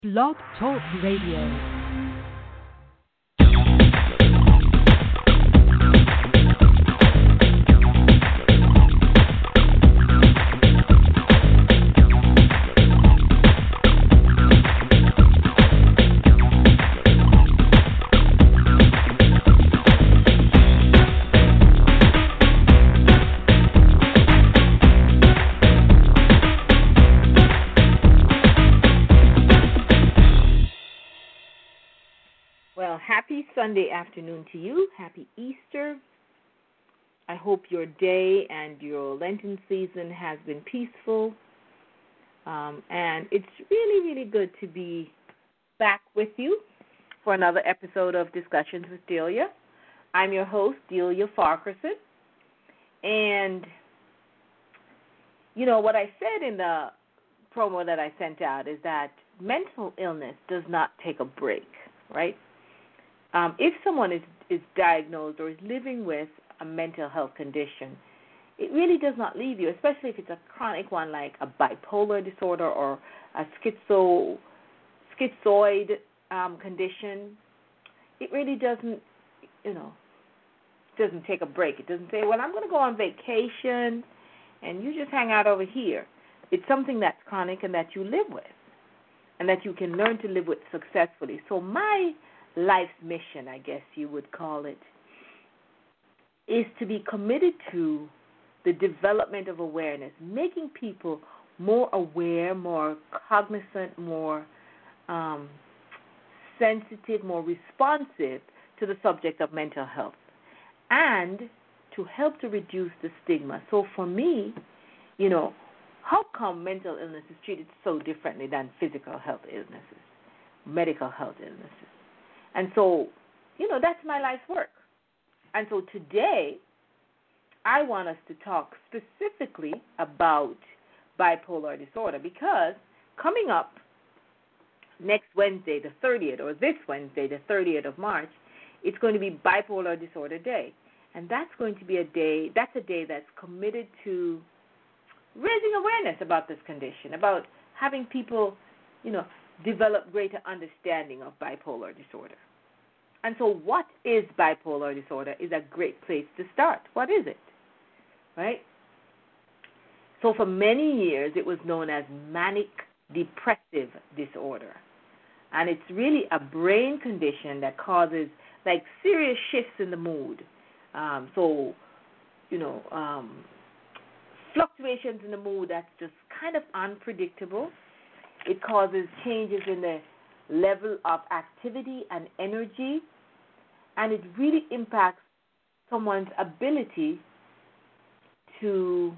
Blog Talk Radio. Happy Sunday afternoon to you. Happy Easter. I hope your day and your Lenten season has been peaceful. And it's really, really good to be back with you for another episode of Discussions with Delia. I'm your host, Delia Farquharson. And, you know, what I said in the promo that I sent out is that mental illness does not take a break, right? If someone is diagnosed or is living with a mental health condition, it really does not leave you, especially if it's a chronic one like a bipolar disorder or a schizoid condition. It really doesn't take a break. It doesn't say, well, I'm going to go on vacation and you just hang out over here. It's something that's chronic and that you live with and that you can learn to live with successfully. So my life's mission, I guess you would call it, is to be committed to the development of awareness, making people more aware, more cognizant, more sensitive, more responsive to the subject of mental health, and to help to reduce the stigma. So for me, how come mental illness is treated so differently than physical health illnesses, medical health illnesses? And so, that's my life's work. And so today, I want us to talk specifically about bipolar disorder because coming up next Wednesday, the 30th, or this Wednesday, the 30th of March, it's going to be Bipolar Disorder Day. And that's going to be a day that's committed to raising awareness about this condition, about having people, develop greater understanding of bipolar disorder. And so what is bipolar disorder is a great place to start. What is it? Right? So for many years, it was known as manic depressive disorder. And it's really a brain condition that causes serious shifts in the mood. Fluctuations in the mood that's just kind of unpredictable. It causes changes in the level of activity and energy, and it really impacts someone's ability to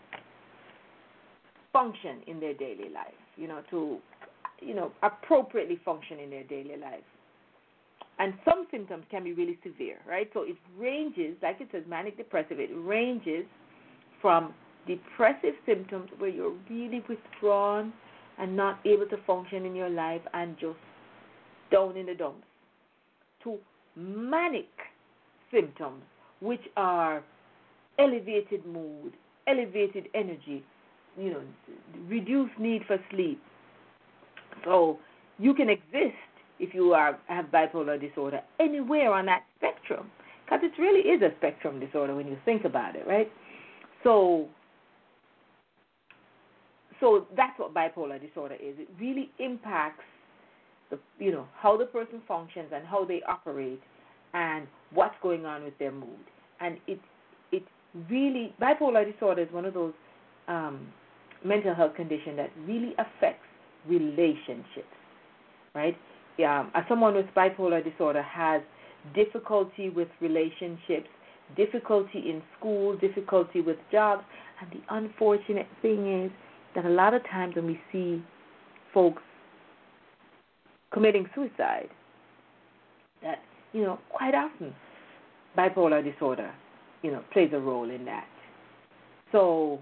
function in their daily life, to appropriately function in their daily life. And some symptoms can be really severe, right? So it ranges, like it says, manic depressive, it ranges from depressive symptoms where you're really withdrawn and not able to function in your life and just down in the dumps, to manic symptoms, which are elevated mood, elevated energy, reduced need for sleep. So you can exist if you have bipolar disorder anywhere on that spectrum, because it really is a spectrum disorder when you think about it, right? So that's what bipolar disorder is. It really impacts how the person functions and how they operate and what's going on with their mood. And it really, bipolar disorder is one of those mental health conditions that really affects relationships, right? Someone with bipolar disorder has difficulty with relationships, difficulty in school, difficulty with jobs, and the unfortunate thing is that a lot of times when we see folks committing suicide, that, quite often bipolar disorder, plays a role in that. So,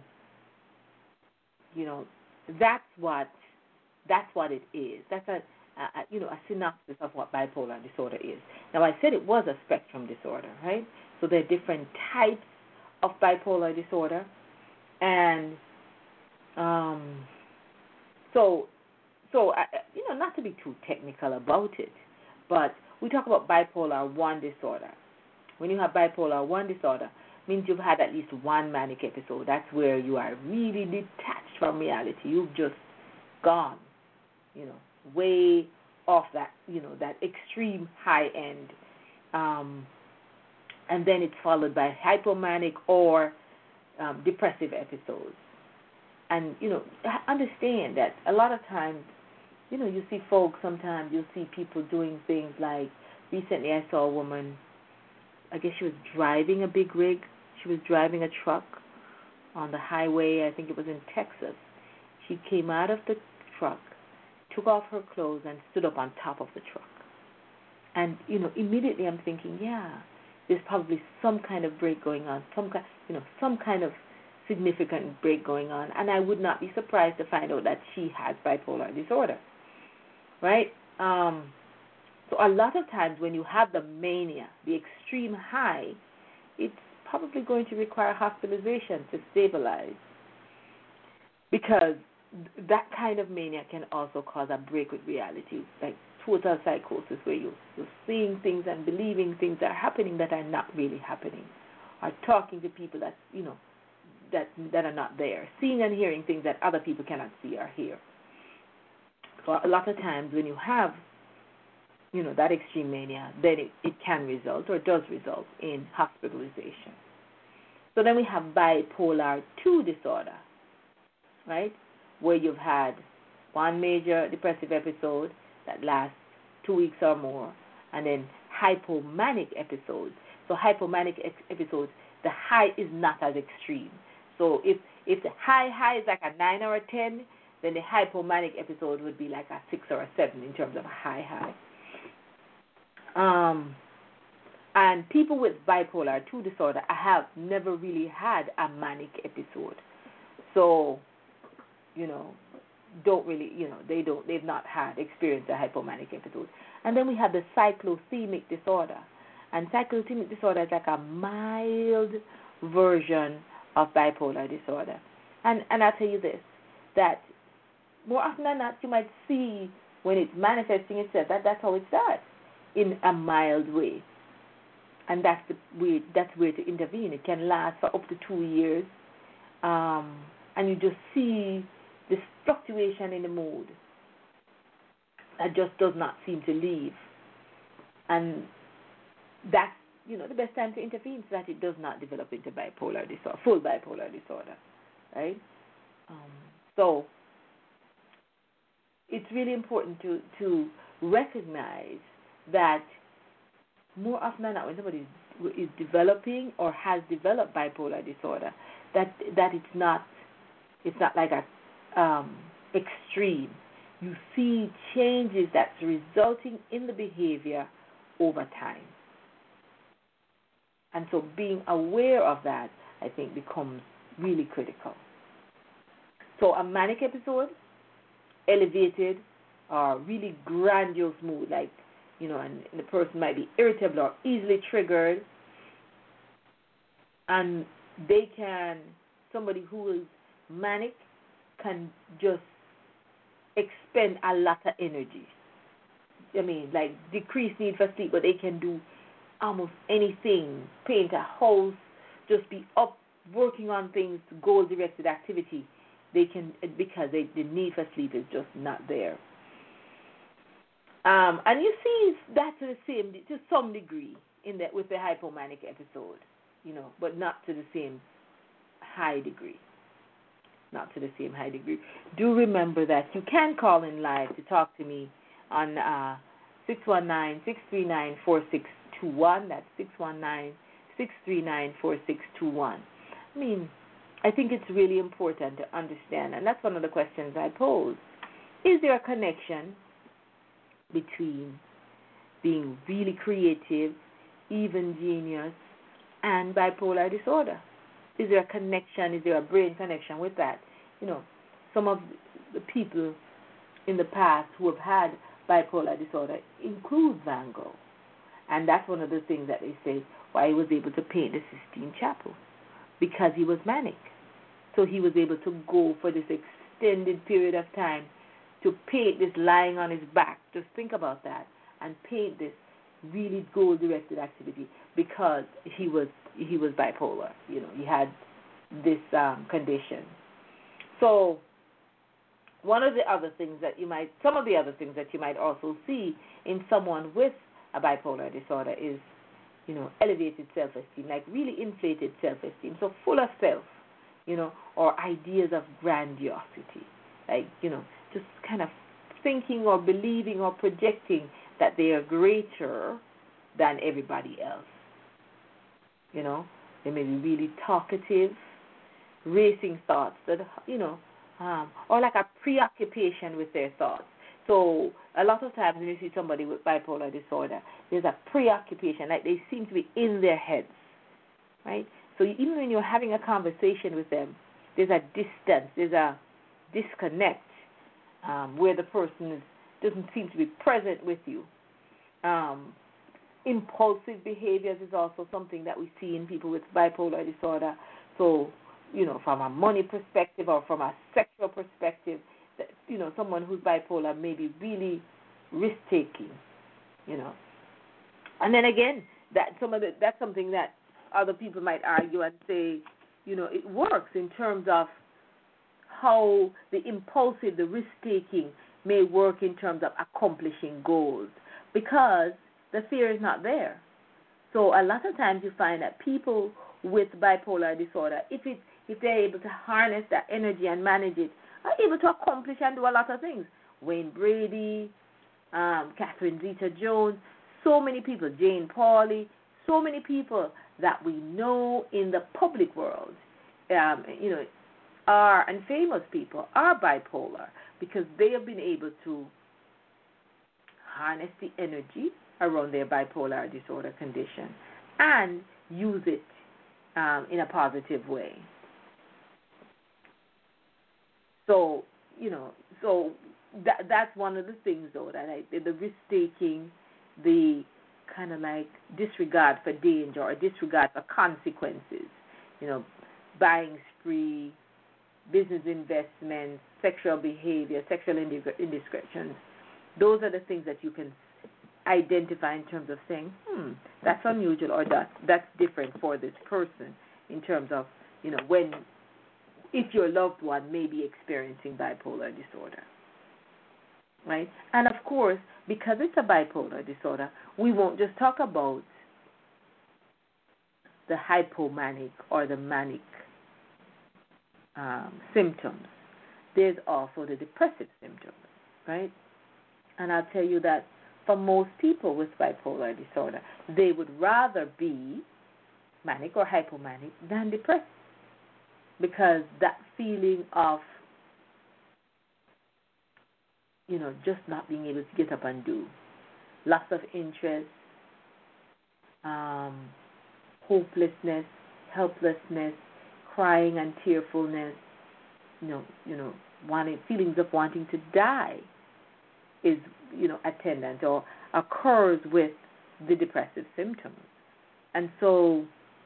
that's what it is. That's a synopsis of what bipolar disorder is. Now, I said it was a spectrum disorder, right? So there are different types of bipolar disorder, and so so not to be too technical about it, but we talk about bipolar 1 disorder. When you have bipolar 1 disorder, means you've had at least one manic episode. That's where you are really detached from reality. You've just gone, way off that, that extreme high end. And then it's followed by hypomanic or depressive episodes. And, understand that a lot of times, you see folks, sometimes you'll see people doing things like, recently I saw a woman, I guess she was driving a big rig. She was driving a truck on the highway. I think it was in Texas. She came out of the truck, took off her clothes, and stood up on top of the truck. And, immediately I'm thinking, yeah, there's probably some kind of break going on, some kind of significant break going on. And I would not be surprised to find out that she has bipolar disorder, right? So a lot of times when you have the mania, the extreme high, it's probably going to require hospitalization to stabilize, because that kind of mania can also cause a break with reality, like total psychosis, where you're seeing things and believing things that are happening that are not really happening, or talking to people that that are not there, seeing and hearing things that other people cannot see or hear. So a lot of times when you have that extreme mania, then it can result or does result in hospitalization. So then we have bipolar 2 disorder, right, where you've had one major depressive episode that lasts 2 weeks or more, and then hypomanic episodes. So hypomanic episodes, the high is not as extreme. So if the high is like a 9 or a 10, then the hypomanic episode would be like a 6 or a 7 in terms of a high. And people with bipolar 2 disorder, I have never really had a manic episode. So, don't really, they've not experienced a hypomanic episode. And then we have the cyclothemic disorder. And cyclothemic disorder is like a mild version of bipolar disorder. And I'll tell you this, that more often than not, you might see when it's manifesting itself, that's how it starts, in a mild way. And that's where to intervene. It can last for up to 2 years. And you just see this fluctuation in the mood that just does not seem to leave. And that's, the best time to intervene so that it does not develop into bipolar disorder, full bipolar disorder, right? So it's really important to recognize that more often than not, when somebody is developing or has developed bipolar disorder, that it's not like a extreme. You see changes that's resulting in the behavior over time. And so being aware of that, I think, becomes really critical. So a manic episode, elevated or really grandiose mood, like, and the person might be irritable or easily triggered, and somebody who is manic can just expend a lot of energy. Like decreased need for sleep, but they can do almost anything, paint a house, just be up working on things, goal-directed activity. They can, because the need for sleep is just not there. And you see that to some degree with the hypomanic episode, but not to the same high degree. Not to the same high degree. Do remember that you can call in live to talk to me on 619-639-4621. That's 619-639-4621. I think it's really important to understand, and that's one of the questions I pose. Is there a connection between being really creative, even genius, and bipolar disorder? Is there a connection? Is there a brain connection with that? Some of the people in the past who have had bipolar disorder include Van Gogh. And that's one of the things that they say why he was able to paint the Sistine Chapel, because he was manic. So he was able to go for this extended period of time to paint this lying on his back. Just think about that and paint this really goal-directed activity because he was bipolar. He had this condition. So some of the other things that you might also see in someone with a bipolar disorder is, elevated self-esteem, like really inflated self-esteem, so full of self, or ideas of grandiosity, like, just kind of thinking or believing or projecting that they are greater than everybody else. They may be really talkative, racing thoughts that, or like a preoccupation with their thoughts. So a lot of times when you see somebody with bipolar disorder, there's a preoccupation, like they seem to be in their heads, right? So even when you're having a conversation with them, there's a distance, there's a disconnect where the person doesn't seem to be present with you. Impulsive behaviors is also something that we see in people with bipolar disorder. So, from a money perspective or from a sexual perspective, that, someone who's bipolar may be really risk-taking, And then again, that's something that other people might argue and say, it works in terms of how the impulsive, the risk-taking may work in terms of accomplishing goals because the fear is not there. So a lot of times you find that people with bipolar disorder, if they're able to harness that energy and manage it, are able to accomplish and do a lot of things. Wayne Brady, Catherine Zeta-Jones, so many people, Jane Pauley, so many people that we know in the public world, are, and famous people are bipolar because they have been able to harness the energy around their bipolar disorder condition and use it in a positive way. So, that's one of the things, though, that the risk-taking, the kind of like disregard for danger or disregard for consequences, buying spree, business investments, sexual behavior, sexual indiscretions. Those are the things that you can identify in terms of saying, that's unusual or that's different for this person in terms of, if your loved one may be experiencing bipolar disorder, right? And of course, because it's a bipolar disorder, we won't just talk about the hypomanic or the manic symptoms. There's also the depressive symptoms, right? And I'll tell you that for most people with bipolar disorder, they would rather be manic or hypomanic than depressed because that feeling of, just not being able to get up and do, loss of interest, hopelessness, helplessness, crying and tearfulness, feelings of wanting to die is, attendant or occurs with the depressive symptoms. And so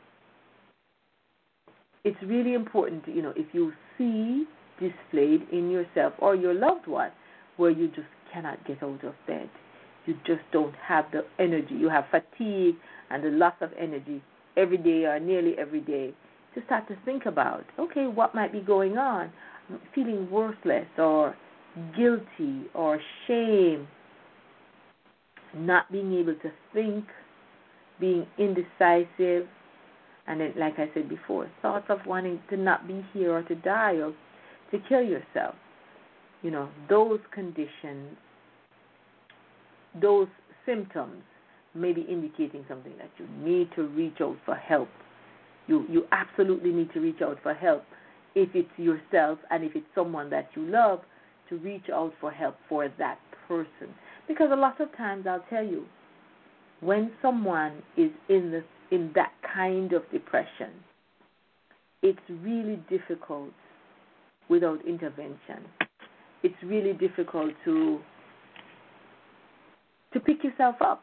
it's really important, if you see displayed in yourself or your loved one where you just cannot get out of bed, you just don't have the energy, you have fatigue and the loss of energy every day or nearly every day, to start to think about, okay, what might be going on? Feeling worthless or guilty or shame, not being able to think, being indecisive, and then, like I said before, thoughts of wanting to not be here or to die or to kill yourself. Those conditions, those symptoms may be indicating something that you need to reach out for help. You absolutely need to reach out for help. If it's yourself and if it's someone that you love, to reach out for help for that person. Because a lot of times, I'll tell you, when someone is in that kind of depression, it's really difficult without intervention. It's really difficult to pick yourself up.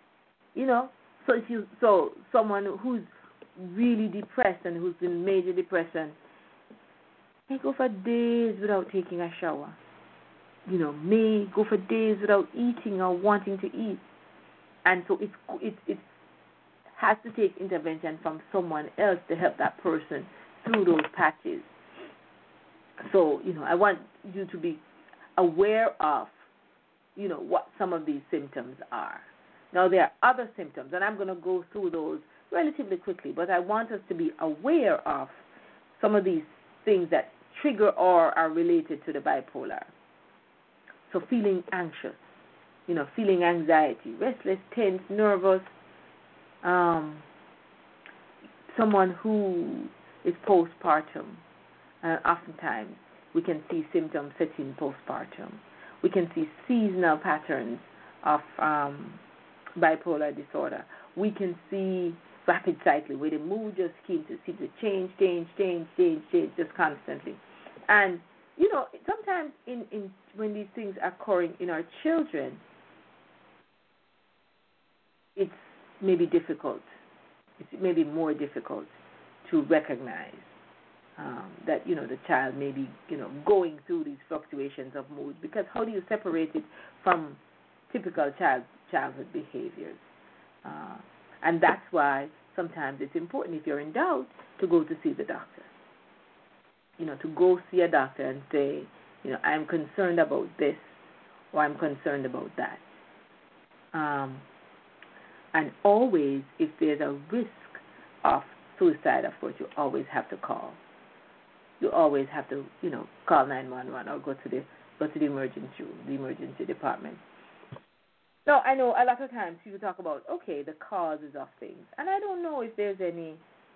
So someone who's really depressed and who's in major depression, they go for days without taking a shower. may go for days without eating or wanting to eat. And so it has to take intervention from someone else to help that person through those patches. So, I want you to be aware of, what some of these symptoms are. Now, there are other symptoms, and I'm going to go through those relatively quickly, but I want us to be aware of some of these things that trigger or are related to the bipolar. So feeling anxious, feeling anxiety, restless, tense, nervous, someone who is postpartum. Oftentimes, we can see symptoms setting postpartum. We can see seasonal patterns of bipolar disorder. We can see rapid cycling, where the mood just seems to change, just constantly. And, sometimes when these things are occurring in our children, it's maybe difficult. It's maybe more difficult to recognize that, the child may be, going through these fluctuations of mood, because how do you separate it from typical childhood behaviors? And that's why sometimes it's important, if you're in doubt, to go to see the doctor. To go see a doctor and say, I'm concerned about this, or I'm concerned about that. And always, if there's a risk of suicide, of course, you always have to call. You always have to, call 911 or go to the emergency room, the emergency department. Now, I know a lot of times people talk about, the causes of things, and I don't know if there's any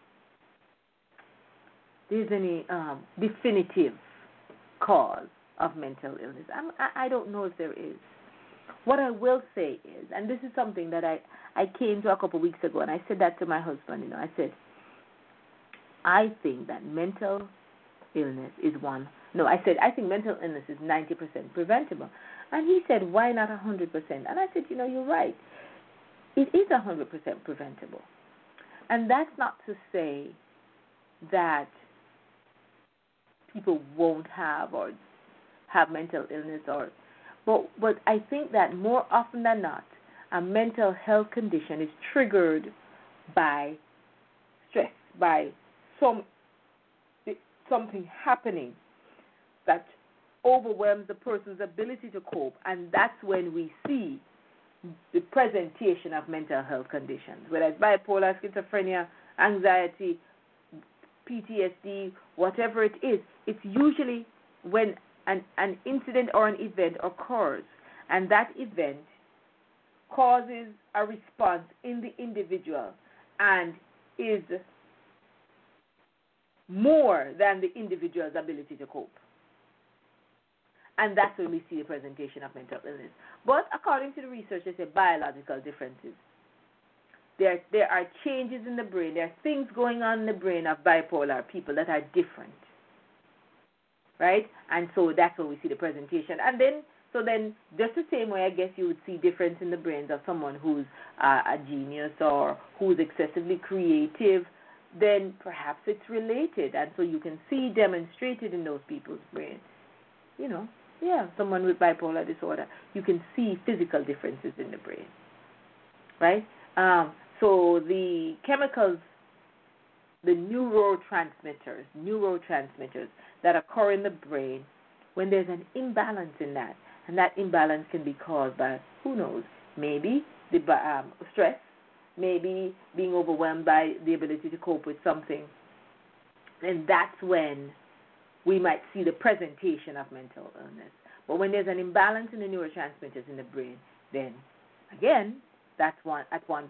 definitive cause of mental illness. I don't know if there is. What I will say is, and this is something that I came to a couple of weeks ago, and I said that to my husband, I said, I think that mental illness is one. No, I said, I think mental illness is 90% preventable. And he said, why not 100%? And I said, you're right. It is 100% preventable. And that's not to say that people won't have mental illness, but I think that more often than not, a mental health condition is triggered by stress, by something happening that overwhelms the person's ability to cope, and that's when we see the presentation of mental health conditions, whether it's bipolar, schizophrenia, anxiety, PTSD, whatever it is. It's usually when an incident or an event occurs, and that event causes a response in the individual and is more than the individual's ability to cope. And that's when we see the presentation of mental illness. But according to the research, they say biological differences. There are changes in the brain. There are things going on in the brain of bipolar people that are different, right? And so that's when we see the presentation. And then, just the same way, I guess you would see difference in the brains of someone who's a genius or who's excessively creative, then perhaps it's related. And so you can see demonstrated in those people's brains. Someone with bipolar disorder, you can see physical differences in the brain, right? So the chemicals, the neurotransmitters that occur in the brain, when there's an imbalance in that, and that imbalance can be caused by, who knows, maybe the stress, maybe being overwhelmed by the ability to cope with something, and that's when we might see the presentation of mental illness. But when there's an imbalance in the neurotransmitters in the brain, then again, that's when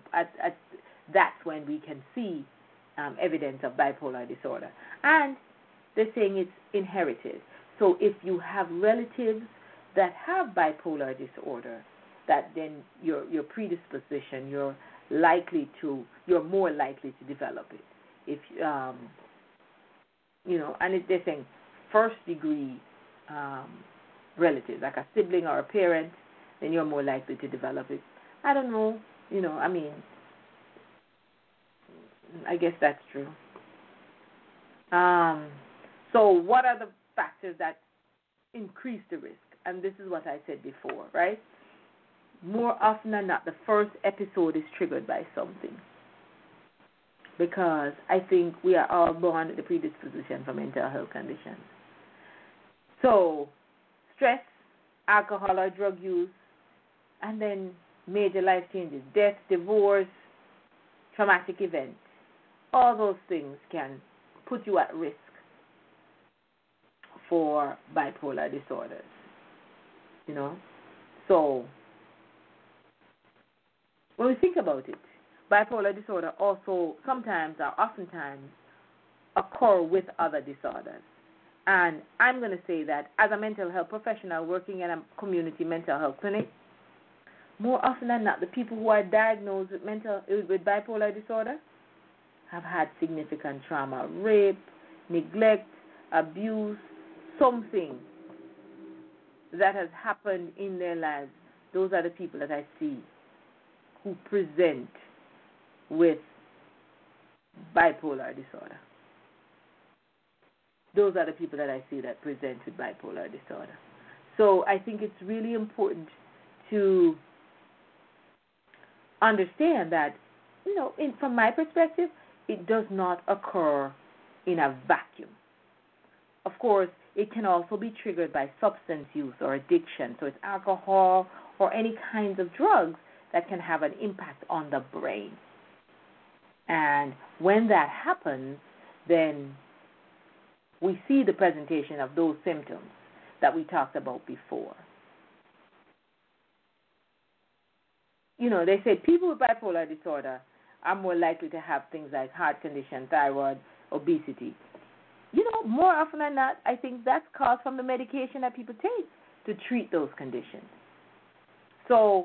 we can see evidence of bipolar disorder. And they're saying it's inherited. So if you have relatives that have bipolar disorder, that then your predisposition, you're more likely to develop it. If and they're saying first degree relatives, like a sibling or a parent, then you're more likely to develop it. I don't know, I guess that's true. So what are the factors that increase the risk? and this is what I said before, right? More often than not, the first episode is triggered by something. Because I think we are all born with the predisposition for mental health conditions. So, stress, alcohol or drug use, and then major life changes, death, divorce, traumatic events. All those things can put you at risk for bipolar disorders. You know? So, when we think about it, bipolar disorder also sometimes or oftentimes occur with other disorders. And I'm going to say that as a mental health professional working in a community mental health clinic, more often than not, the people who are diagnosed with bipolar disorder have had significant trauma, rape, neglect, abuse, something that has happened in their lives. Those are the people that I see who present with bipolar disorder. Those are the people that I see that present with bipolar disorder. So I think it's really important to understand that, from my perspective, it does not occur in a vacuum. Of course, it can also be triggered by substance use or addiction. So it's alcohol or any kinds of drugs that can have an impact on the brain. And when that happens, then we see the presentation of those symptoms that we talked about before. They say people with bipolar disorder are more likely to have things like heart condition, thyroid, obesity. More often than not, I think that's caused from the medication that people take to treat those conditions. So,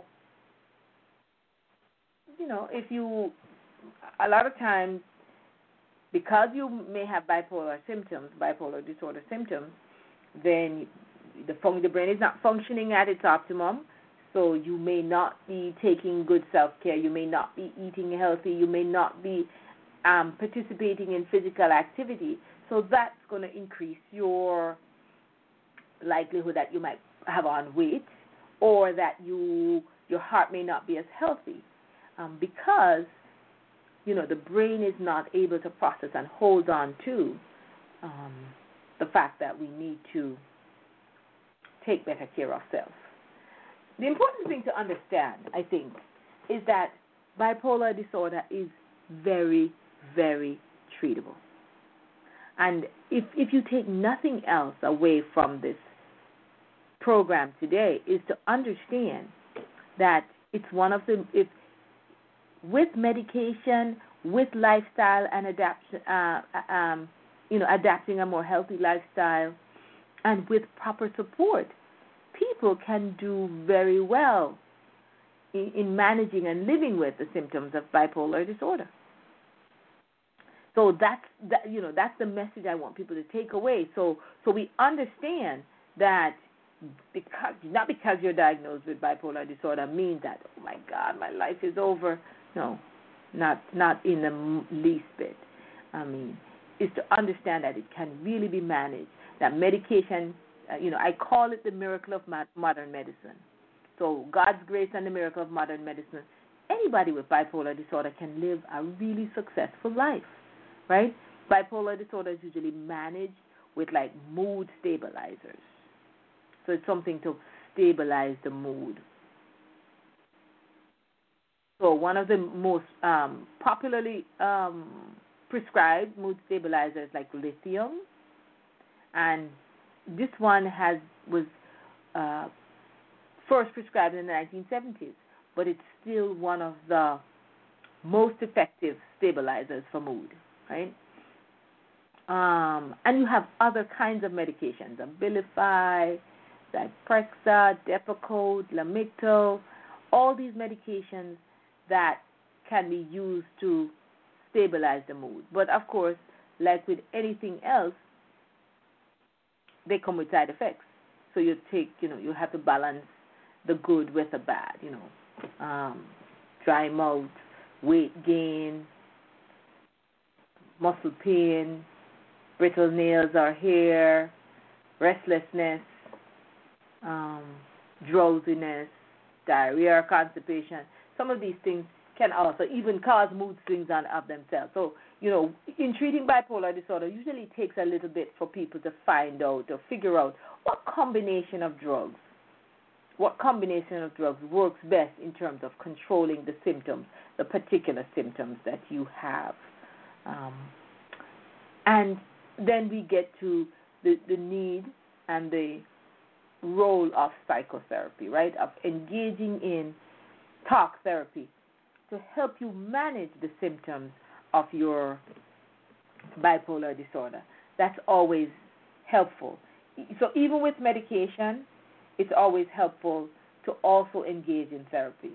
a lot of times, because you may have bipolar disorder symptoms, then the brain is not functioning at its optimum, so you may not be taking good self-care, you may not be eating healthy, you may not be participating in physical activity, so that's going to increase your likelihood that you might have on weight or that your heart may not be as healthy because the brain is not able to process and hold on to the fact that we need to take better care of self. The important thing to understand, I think, is that bipolar disorder is very, very treatable. And if you take nothing else away from this program today, is to understand that it's one of the, with medication, with lifestyle and adapting a more healthy lifestyle, and with proper support, people can do very well in managing and living with the symptoms of bipolar disorder. So that's the message I want people to take away. So we understand that not because you're diagnosed with bipolar disorder means that, oh my God, my life is over. No, not in the least bit. Is to understand that it can really be managed. That medication, I call it the miracle of modern medicine. So God's grace and the miracle of modern medicine. Anybody with bipolar disorder can live a really successful life, right? Bipolar disorder is usually managed with like mood stabilizers. So it's something to stabilize the mood. So one of the most popularly prescribed mood stabilizers like lithium, and this one was first prescribed in the 1970s, but it's still one of the most effective stabilizers for mood, right? And you have other kinds of medications, Abilify, Zyprexa, Depakote, Lamictal, all these medications that can be used to stabilize the mood. But of course, like with anything else, they come with side effects. So you have to balance the good with the bad, dry mouth, weight gain, muscle pain, brittle nails or hair, restlessness, um, drowsiness, diarrhea, constipation. Some of these things can also even cause mood swings of themselves. So, in treating bipolar disorder, usually it takes a little bit for people to find out or figure out what combination of drugs works best in terms of controlling the symptoms, the particular symptoms that you have. And then we get to the need and the role of psychotherapy, right, of engaging in talk therapy to help you manage the symptoms of your bipolar disorder. That's always helpful. So even with medication, it's always helpful to also engage in therapy.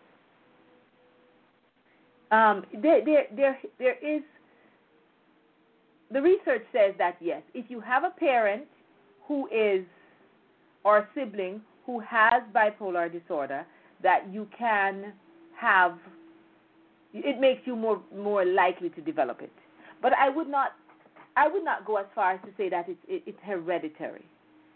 There is, the research says that yes, if you have a parent who is, or a sibling who has bipolar disorder, that you can have, it makes you more likely to develop it. But I would not go as far as to say that it's hereditary.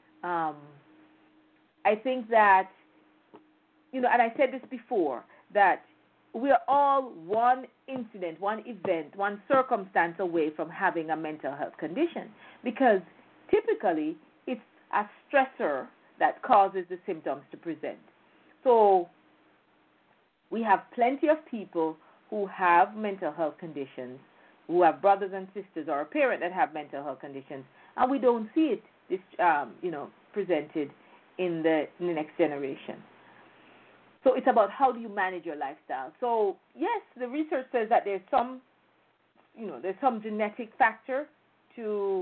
I think that, and I said this before, that we are all one incident, one event, one circumstance away from having a mental health condition, because typically it's a stressor that causes the symptoms to present. So we have plenty of people who have mental health conditions, who have brothers and sisters or a parent that have mental health conditions, and we don't see it, presented in the next generation. So it's about how do you manage your lifestyle. So yes, the research says that there's some genetic factor to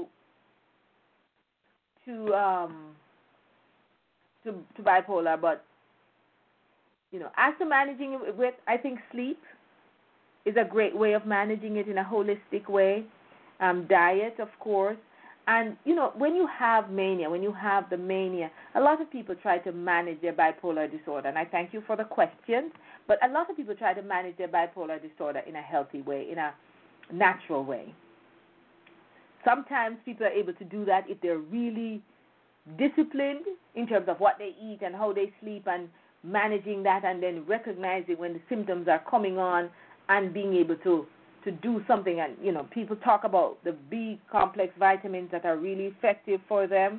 bipolar, but as to managing it with, I think sleep is a great way of managing it in a holistic way. Diet, of course. And, when you have mania, a lot of people try to manage their bipolar disorder. And I thank you for the question. But a lot of people try to manage their bipolar disorder in a healthy way, in a natural way. Sometimes people are able to do that if they're really disciplined in terms of what they eat and how they sleep, and managing that, and then recognizing when the symptoms are coming on and being able to do something. And, people talk about the B complex vitamins that are really effective for them.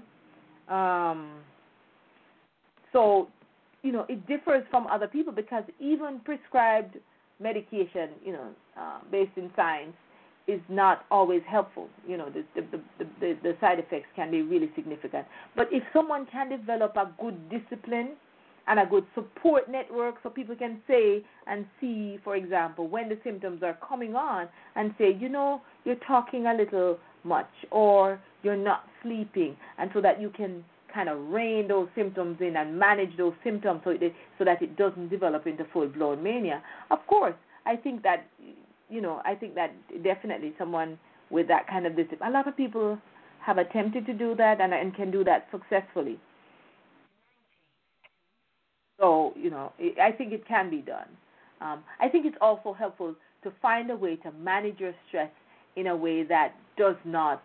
So, it differs from other people, because even prescribed medication, based in science, is not always helpful. The side effects can be really significant. But if someone can develop a good discipline and a good support network, so people can say and see, for example, when the symptoms are coming on, and say, you're talking a little much, or you're not sleeping, and so that you can kind of rein those symptoms in and manage those symptoms so that it doesn't develop into full-blown mania. Of course, I think that definitely someone with that kind of discipline, a lot of people have attempted to do that and can do that successfully. So, I think it can be done. I think it's also helpful to find a way to manage your stress in a way that does not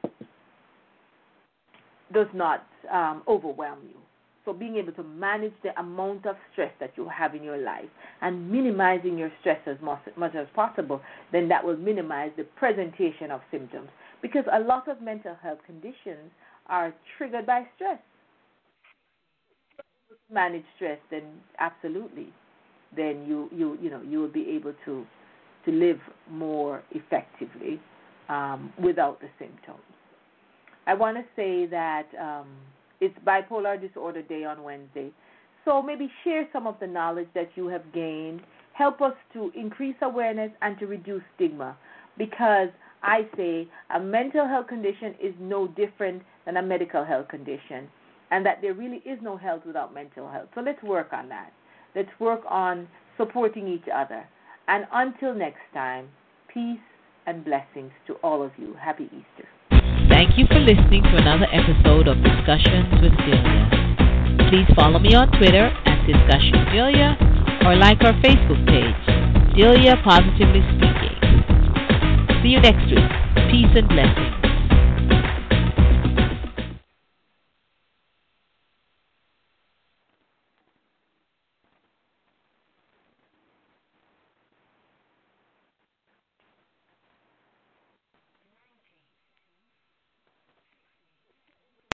overwhelm you. So being able to manage the amount of stress that you have in your life and minimizing your stress as much as possible, then that will minimize the presentation of symptoms. Because a lot of mental health conditions are triggered by stress. Manage stress, then absolutely, then you will be able to live more effectively without the symptoms. I want to say that it's Bipolar Disorder Day on Wednesday, so maybe share some of the knowledge that you have gained. Help us to increase awareness and to reduce stigma, because I say a mental health condition is no different than a medical health condition, and that there really is no health without mental health. So let's work on that. Let's work on supporting each other. And until next time, peace and blessings to all of you. Happy Easter. Thank you for listening to another episode of Discussions with Delia. Please follow me on Twitter at DiscussionDelia, or like our Facebook page, Delia Positively Speaking. See you next week. Peace and blessings.